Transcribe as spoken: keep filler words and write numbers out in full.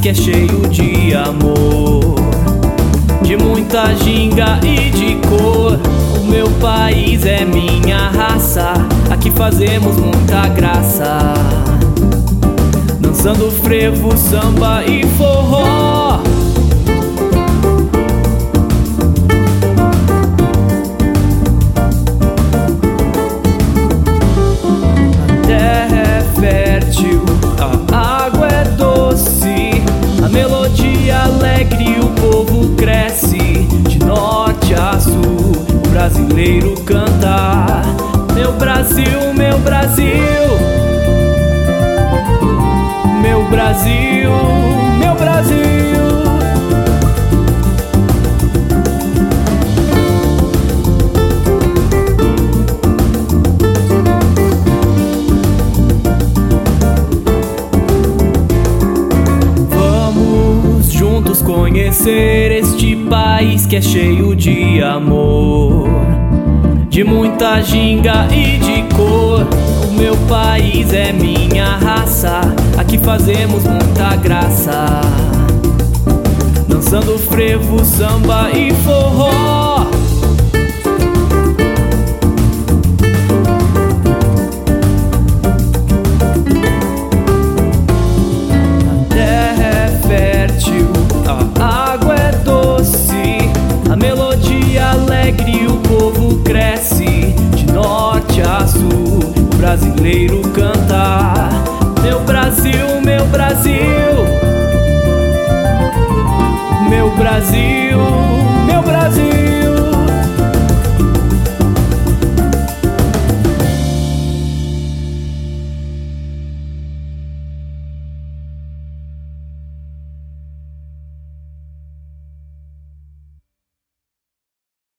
que é cheio de amor, de muita ginga e de cor. O meu país é minha raça, aqui fazemos muita graça, dançando frevo, samba e forró. A terra é fértil, a água é doce, a melodia alegre, o povo cresce. De norte a sul, o brasileiro canta. Meu Brasil, meu Brasil, meu Brasil, meu Brasil. Vamos juntos conhecer este país que é cheio de amor, de muita ginga e de cor. O meu país é minha raça, aqui fazemos muita graça, dançando frevo, samba e forró. A terra é fértil, a água é doce, a melodia alegre, o povo cresce. De norte a sul, o brasileiro canta. Meu Brasil, meu Brasil, meu Brasil.